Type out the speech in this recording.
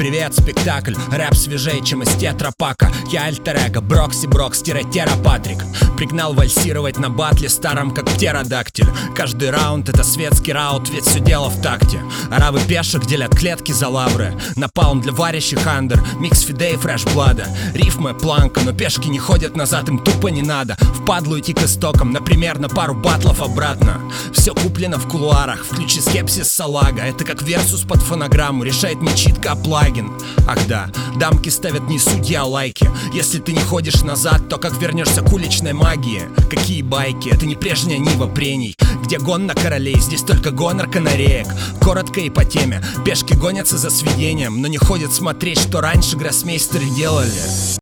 Привет, спектакль, рэп свежее, чем из тетрапака. Я альтер-эго, Брокси Брокс-Тера-Патрик. Пригнал вальсировать на батле старом, как птеродактиль. Каждый раунд это светский раут, ведь все дело в такте. Аравы пешек делят клетки за лавры. Напалм для варящих андер, микс фидей фреш-блада. Рифмы планка, но пешки не ходят назад, им тупо не надо впадлу идти к истокам, например, на пару батлов обратно. Все куплено в кулуарах, включи скепсис салага. Это как версус под фонограмму, решает не читка, а плагин. Ах да, дамки ставят не судья, а лайки. Если ты не ходишь назад, то как вернешься к уличной магии? Какие байки, это не прежняя нива прений. Где гон на королей, здесь только гонор канареек. Коротко и по теме, пешки гонятся за сведением, но не ходят смотреть, что раньше гроссмейстеры делали.